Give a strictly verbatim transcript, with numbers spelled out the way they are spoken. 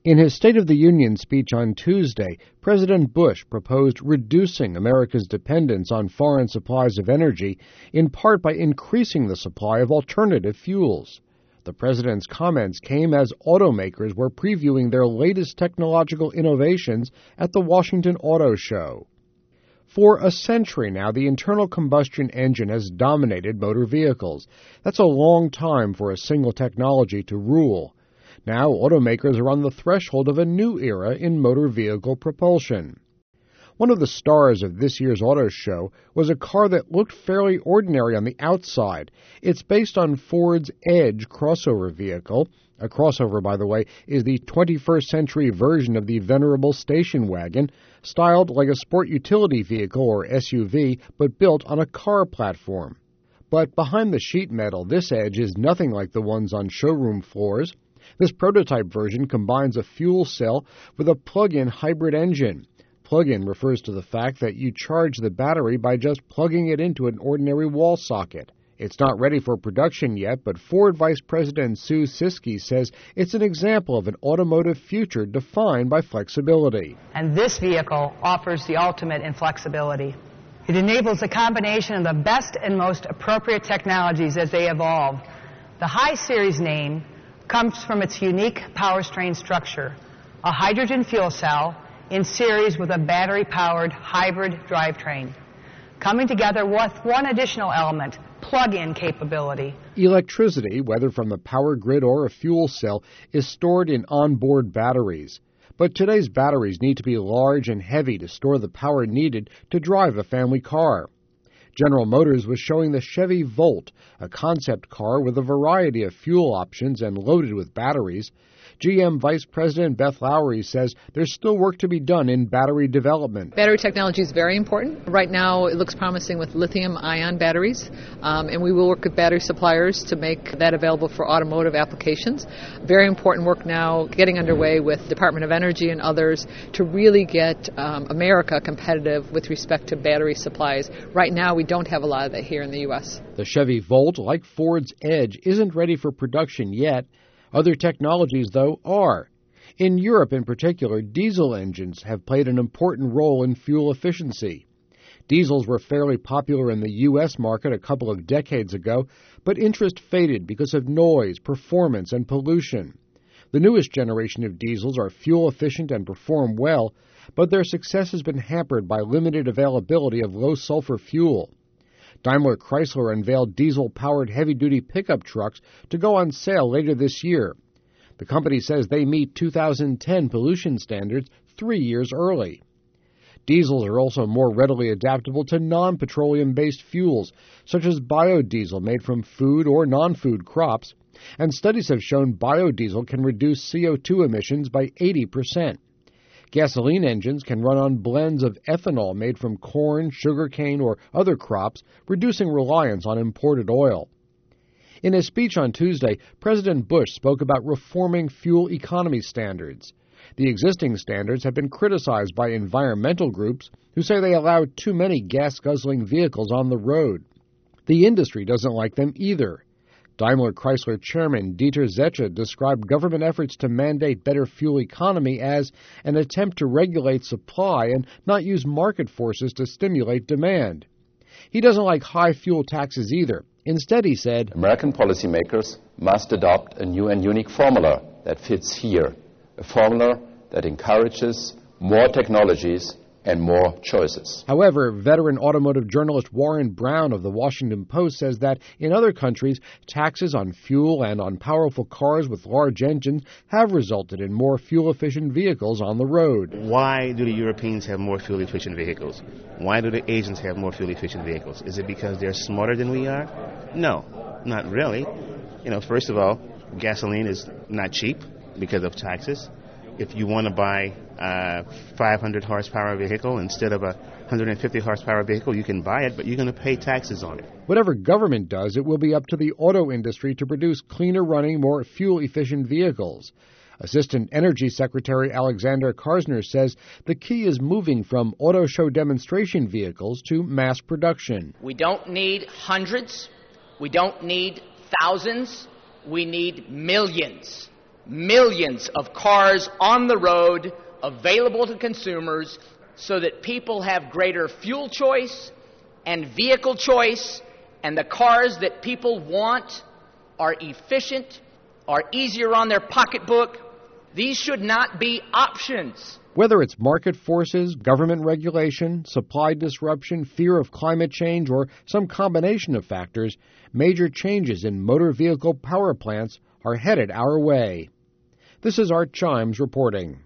In his State of the Union speech on Tuesday, President Bush proposed reducing America's dependence on foreign supplies of energy, in part by increasing the supply of alternative fuels. The president's comments came as automakers were previewing their latest technological innovations at the Washington Auto Show. For a century now, the internal combustion engine has dominated motor vehicles. That's a long time for a single technology to rule. Now, automakers are on the threshold of a new era in motor vehicle propulsion. One of the stars of this year's auto show was a car that looked fairly ordinary on the outside. It's based on Ford's Edge crossover vehicle. A crossover, by the way, is the twenty-first century version of the venerable station wagon, styled like a sport utility vehicle or S U V, but built on a car platform. But behind the sheet metal, this Edge is nothing like the ones on showroom floors. This prototype version combines a fuel cell with a plug-in hybrid engine. Plug-in refers to the fact that you charge the battery by just plugging it into an ordinary wall socket. It's not ready for production yet, but Ford Vice President Sue Siskey says it's an example of an automotive future defined by flexibility. And this vehicle offers the ultimate in flexibility. It enables a combination of the best and most appropriate technologies as they evolve. The High Series name comes from its unique power-strain structure, a hydrogen fuel cell in series with a battery-powered hybrid drivetrain, coming together with one additional element, plug-in capability. Electricity, whether from the power grid or a fuel cell, is stored in onboard batteries. But today's batteries need to be large and heavy to store the power needed to drive a family car. General Motors was showing the Chevy Volt, a concept car with a variety of fuel options and loaded with batteries. G M Vice President Beth Lowry says there's still work to be done in battery development. Battery technology is very important. Right now it looks promising with lithium-ion batteries, um, and we will work with battery suppliers to make that available for automotive applications. Very important work now getting underway with Department of Energy and others to really get um, America competitive with respect to battery supplies. Right now we don't have a lot of that here in the U S. The Chevy Volt, like Ford's Edge, isn't ready for production yet. Other technologies, though, are. In Europe in particular, diesel engines have played an important role in fuel efficiency. Diesels were fairly popular in the U S market a couple of decades ago, but interest faded because of noise, performance, and pollution. The newest generation of diesels are fuel efficient and perform well, but their success has been hampered by limited availability of low-sulfur fuel. Daimler Chrysler unveiled diesel-powered heavy-duty pickup trucks to go on sale later this year. The company says they meet two thousand ten pollution standards three years early. Diesels are also more readily adaptable to non-petroleum-based fuels, such as biodiesel made from food or non-food crops, and studies have shown biodiesel can reduce C O two emissions by eighty percent. Gasoline engines can run on blends of ethanol made from corn, sugarcane, or other crops, reducing reliance on imported oil. In his speech on Tuesday, President Bush spoke about reforming fuel economy standards. The existing standards have been criticized by environmental groups who say they allow too many gas-guzzling vehicles on the road. The industry doesn't like them either. Daimler Chrysler Chairman Dieter Zetsche described government efforts to mandate better fuel economy as an attempt to regulate supply and not use market forces to stimulate demand. He doesn't like high fuel taxes either. Instead, he said, American policymakers must adopt a new and unique formula that fits here, a formula that encourages more technologies and more choices. However, veteran automotive journalist Warren Brown of the Washington Post says that in other countries, taxes on fuel and on powerful cars with large engines have resulted in more fuel-efficient vehicles on the road. Why do the Europeans have more fuel-efficient vehicles? Why do the Asians have more fuel-efficient vehicles? Is it because they're smarter than we are? No, not really. You know, first of all, gasoline is not cheap because of taxes. If you want to buy a five hundred horsepower vehicle instead of a one hundred fifty horsepower vehicle, you can buy it, but you're going to pay taxes on it. Whatever government does, it will be up to the auto industry to produce cleaner-running, more fuel-efficient vehicles. Assistant Energy Secretary Alexander Karsner says the key is moving from auto show demonstration vehicles to mass production. We don't need hundreds. We don't need thousands. We need millions. millions of cars on the road available to consumers so that people have greater fuel choice and vehicle choice, and the cars that people want are efficient, are easier on their pocketbook. These should not be options. Whether it's market forces, government regulation, supply disruption, fear of climate change, or some combination of factors, major changes in motor vehicle power plants are headed our way. This is Art Chimes reporting.